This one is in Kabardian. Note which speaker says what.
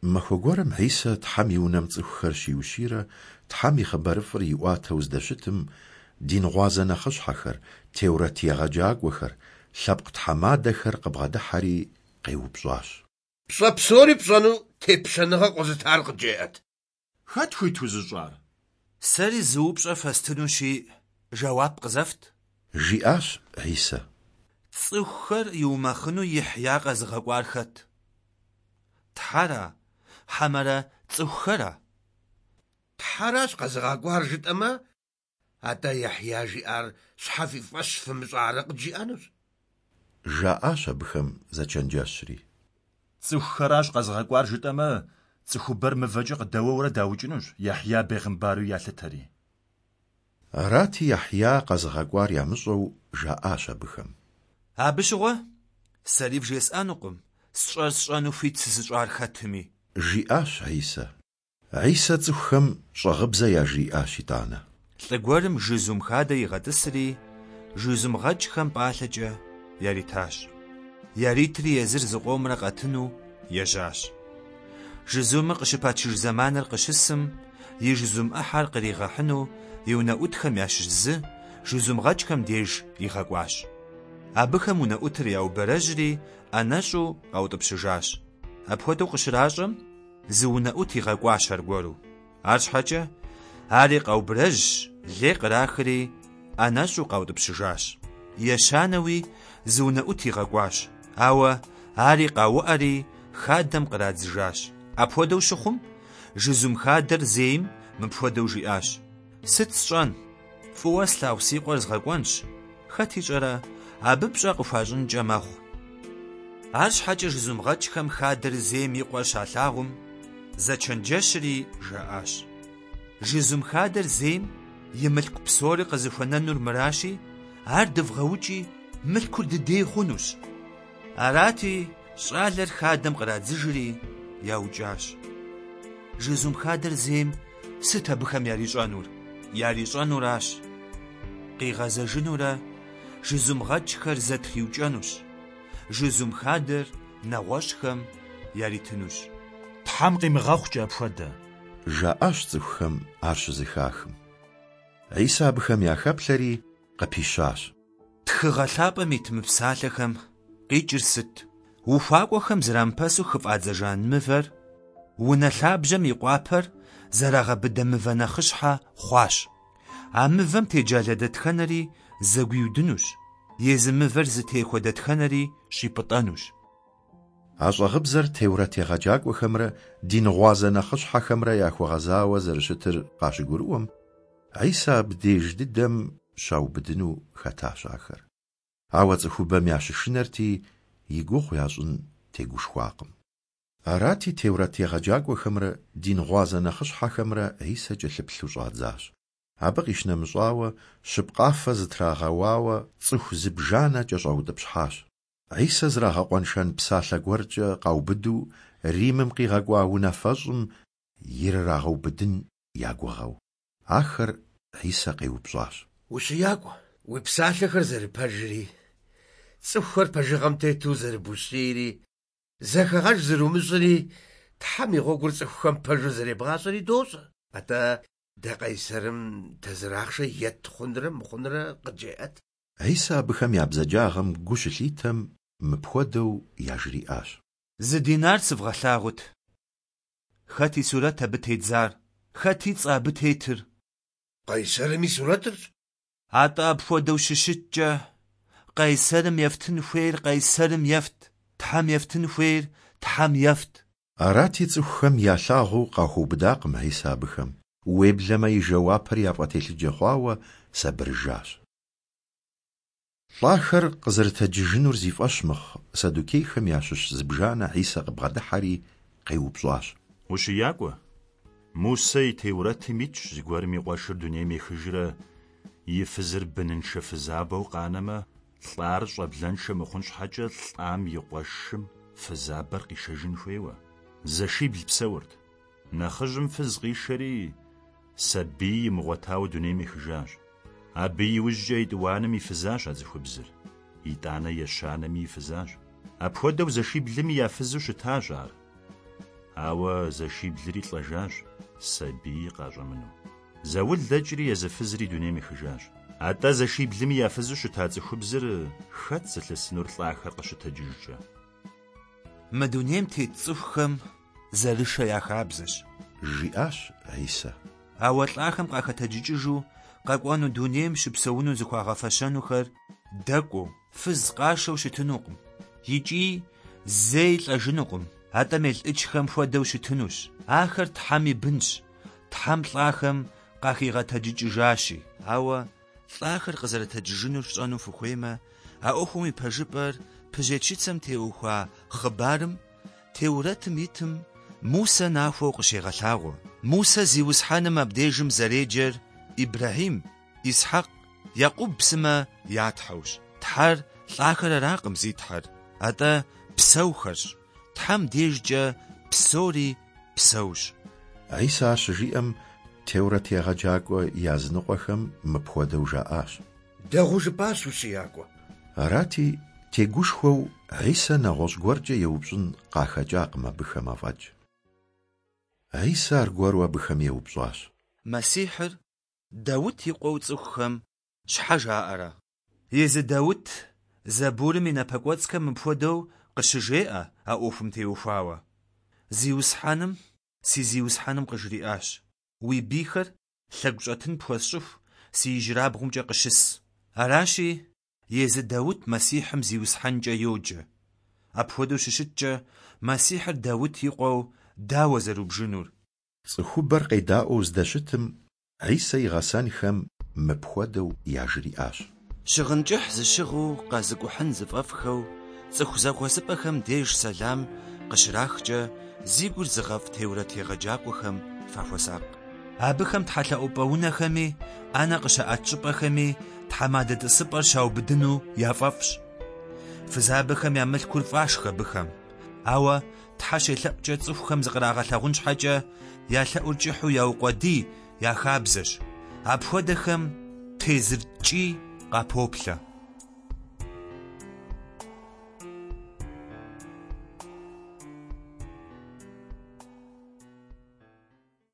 Speaker 1: Махуэгуэрым Исэ Тхьэм и унэм цӏыхухэр щиущийрэ, Тхьэм и хъыбарыфӏыр иӏуатэу здэщытым, дин гъуазэ нэхъыщхьэхэр, теурэт егъэджакӏуэхэр, лъэпкъ тхьэмадэхэр къыбгъэдыхьэри къеупщӏащ.
Speaker 2: Пщӏэ псори пщӏэну тепщэныгъэ къозытар къыджеӏэт.
Speaker 3: Хэт хуит узыщӏар?
Speaker 4: Сэри зыупщӏэ фэстынущи, жэуап къызэфт.
Speaker 1: Жиӏащ Исэ.
Speaker 4: Цӏыхухэр иумэхъыну Ихья къэзыгъэкӏуар хэт? Тхьэра, хьэмэрэ цӏыхухэра?
Speaker 2: Тхьэращ къэзыгъэкӏуар жытӏэмэ, атӏэ Ихья жиӏар щхьэ фи фӏэщ фымыщӏарэ къыджиӏэнущ.
Speaker 1: Жаӏащ абыхэм зэчэнджэщри.
Speaker 3: Цӏыхухэращ къэзыгъэкӏуар жытӏэмэ, цӏыхубэр мывэкӏэ къыдэуэурэ даукӏынущ, Ихья бегъымбару ялъытэри.
Speaker 1: Арати Ихья къэзыгъэкӏуар ямыщӏэу жаӏащ абыхэм.
Speaker 4: Абы щыгъуэ сэри вжесӏэнукъым, сщӏэр-сщӏэну хуит сызыщӏар хэтми.
Speaker 1: Жиӏащ Исэ. Исэ цӏыхухэм щӏэгъыбзэ яжриӏащ итӏанэ.
Speaker 4: Лӏы гуэрым жызум хадэ игъэтӏысри, жызум гъэкӏхэм пӏалъэкӏэ яритащ. Яритри езыр зыкъомрэ къэтыну ежьащ. Жызумыр къыщыпэчыж зэманыр къыщысым, и жызум ӏыхьэр къригъэхьыну и унэӏутхэм ящыщ зы жызум гъэкӏхэм деж игъэкӏуащ. Абыхэм унэӏутыр яубэрэжьри, ӏэнэщӏу къаутӏыпщыжащ. Апхуэдэу къыщращӏэм, зы унэӏут игъэкӏуащ аргуэру. Арщхьэкӏэ, ари къаубэрэжьщ, лей кърахри, ӏэнэщӏу къаутӏыпщыжащ. Ещанэуи зы унэӏут игъэкӏуащ, ауэ ари къауӏэри хадэм кърадзыжащ. Апхуэдэу щыхъум, жызум хадэр зейм мыпхуэдэу жиӏащ: «Сыт сщӏэн? Фӏыуэ слъагъу си къуэр згъэкӏуэнщ. Хэт ищӏэрэ, абы пщӏэ къыхуащӏынкӏэ мэхъу». Арщхьэкӏэ жызум гъэкӏхэм хадэр зейм и къуэр щалъагъум, зэчэнджэщри жаӏащ. Жызум хадэр зейм и мылъку псори къызыхуэнэнур мыращи, ар дывгъэукӏи, мылъкур дыдей хъунущ. Арати, щӏалэр хадэм кърадзыжри яукӏащ. Жызум хадэр зейм сыт абыхэм ярищӏэнур? Ярищӏэнуращ. Къигъэзэжынурэ жызум гъэкӏхэр зэтриукӏэнущ. Жызум хадэр нэгъуэщӏхэм яритынущ.
Speaker 3: Тхьэм къимыгъэхъукӏэ апхуэдэ.
Speaker 1: Жаӏащ цӏыхухэм ар щызыхахым. Исэ абыхэм яхэплъэри къыпищащ.
Speaker 4: Тхыгъэ лъапӏэм ит мыпсалъэхэм къикӏыр сыт? Ухуакӏуэхэм зырампэсу хыфӏадзэжа мывэр, унэ лъабжьэм и къуапэр зэрагъэбыдэ мывэ нэхъыщхьэ хъуащ. А мывэм теджалэ дэтхэнэри зэгуиудынущ. Езы мывэр зытехуэ дэтхэнэри щипӏытӏэнущ.
Speaker 1: А щӏэгъыбзэр теурэт егъэджакӏуэхэмрэ дин гъуазэ нэхъыщхьэхэмрэ яхуэгъэзауэ зэрыщытыр къащыгурыӏуэм, Исэ абдеж дыдэм щаубыдыну хэтащ ахэр. Ауэ цӏыхубэм ящышынэрти, и гугъу ящӏын тегушхуакъым. Арати теурэт егъэджакӏуэхэмрэ дин гъуазэ нэхъыщхьэхэмрэ Исэ кӏэлъыплъу щӏадзащ. Абы къищынэмыщӏауэ, щыпкъафэ зытрагъэуауэ цӏыху зыбжанэкӏэ щӏаутӏыпщхьащ. Исэ зрагъэкъуэншэн псалъэ гуэркӏэ къаубыду, Римым къигъэкӏуа унафэщӏым ирырагъэубыдын ягуэгъэу. Ахэр Исэ къеупщӏащ.
Speaker 2: Ущыякӏуэ, уи псалъэхэр зэрыпэжри, цӏыхухэр пэжыгъэм тету зэрыбущейри, зэхэгъэж зэрумыщӏри, Тхьэм и гъуэгур цӏыхухэм пэжу зэребгъащӏэри дощӏэ. Атӏэ дэ Къайсэрым тэзырахъшэ ет хъунрэ мыхъунрэ къыджеӏэт.
Speaker 1: Исэ абыхэм я бзэджагъым гу щылъитэм мыпхуэдэу яжриӏащ.
Speaker 4: Зы динар сывгъэлъагъут. Хэт и сурэт абы тедзар? Хэт и цӏэ абы тетыр?
Speaker 2: Къайсэрым и сурэтырщ.
Speaker 4: Атӏэ апхуэдэу щыщыткӏэ, Къайсэрым ефтын хуейр Къайсэрым ефт, Тхьэм ефтын хуейр Тхьэм ефт.
Speaker 1: Арати цӏыхухэм ялъагъуу къахуубыдакъым Исэ абыхэм. Уеблэмэ и жэуапыр яфӏэтелъыджэ хъуауэ сабырыжащ. Лӏахэр къызэрытэджыжынур зи фӏэщ мыхъу, Садукейхэм ящыщ зыбжанэ Исэ къыбгъэдыхьэри къеупщӏащ.
Speaker 3: Ущыякӏуэ, Мусэ и теурэтым итщ зыгуэрым и къуэшыр дунейм ехыжрэ, и фызыр быныншэ фызабэу къанэмэ, лӏар щӏэблэншэ мыхъун щхьэкӏэ лӏам и къуэшым фызабэр къишэжын хуейуэ. Зэшибл псэурт. Нэхъыжьым фыз къишэри, сабий имыгъуэтауэ дунейм ехыжащ. Абы иужькӏэ и тӏуанэм ифызащ а цӏыхубзыр, итӏанэ ещанэми ифызащ. Апхуэдэу зэшиблыми я фызу щытащ ар. ауэ зэшиблри лӀэжащ, сабий къащӀэмыну. Заул дэкӀри езыфызри дунейм ихыжащ. АтӀэ зэшиблыми яфызу щыта цӀыхубзыр хэт зылъысынур лӀахэр къыщытэджыжкӀэ?
Speaker 4: Мы дунейм тет цӀыхухэм зэрышэ яхабзэщ.
Speaker 1: жиӀащ Исэ.
Speaker 4: Ауэ лӀахэм къахэтэджыкӀыжу къэкӀуэну дунейм щыпсэуну зыхуагъэфэщэнухэр дэкӀуэу, фыз къашэу щытынукъым. ИкӀи зэи лӀэжынукъым. АтӀэ мелӀыкӀхэм хуэдэу щытынущ. Ахэр Тхьэм и бынщ. Тхьэм лӀахэм къахигъэтэджыкӀыжащи. Ауэ лӀахэр къызэрытэджыжынур щӀэну фыхуеймэ, а Ӏуэхум и пэжыпӀэр пыжьечыцэм теухуа хъыбарым теурэтым итым Мусэ нахуэу къыщегъэлъагъуэ. Мусэ зиусхьэным абдежым зэреджэр Ибрахим, Исхьэкъ, Якъуб псымэ ятхьэущ. Тхьэр лӀахэр аракъым зитхьэр. АтӀэ псэухэрщ. Тхьэм дежкӀэ псори псэущ.
Speaker 1: Исэ ар щыжиӀэм Теурэт егъэджакӀуэ языныкъуэхэм мыпхуэдэу жаӀащ.
Speaker 2: Дэгъу жыпӀащ ущиякӀуэ.
Speaker 1: Арати, тегушхуэу Исэ нэгъуэщӀ гуэркӀэ еупщӀын къахэкӀакъым абыхэм афӀэкӀ. Исэ аргуэру абыхэм еупщӀащ:
Speaker 4: Месихьыр Даут и къуэу цӀыхухэм щхьэ жаӀэрэ? Езы Даут Зэбурым и напэкӀуэцӀхэм мыпхуэдэу къыщыжеӀэ а Ӏуэхум теухуауэ. Зиусхьэным си зиусхьэным къыжриӀащ: уи бийхэр лъэгу щӀэтын пхуэсщӀыху си ижьырабгъумкӀэ къыщыс. Аращи, езы Даут Месихьым зиусхьэнкӀэ йоджэ. Апхуэдэу щыщыткӀэ, Месихьыр Даут и къуэу дауэ зэрубжынур?
Speaker 1: Цӏыхубэр къедаӏуэу здэщытым, Исэ и гъэсэнхэм мыпхуэдэу яжриӏащ.
Speaker 4: Щыгъынкӏыхь зыщыгъыу къэзыкӏухьын зыфӏэфӏхэу цӏыху зэхуэсыпӏэхэм деж сэлам къыщрахкӏэ зи гур зыгъэфӏ Теурэт егъэджакӏуэхэм фахуэсакъ. Абыхэм тхьэлъэӏупӏэ унэхэми, ӏэнэ къыщаӏэт щӏыпӏэхэми тхьэмадэ тӏысыпӏэр щаубыдыну яфӏэфӏщ. Фызабэхэм я мылъкур фӏашх абыхэм. Ауэ Тхьэ щелъэӏукӏэ цӏыхухэм зыкърагъэлъагъун щхьэкӏэ ялъэӏур кӏыхьу яукъуэдий, яхабзэщ. Апхуэдэхэм тезыр ткӏий къапоплъэ.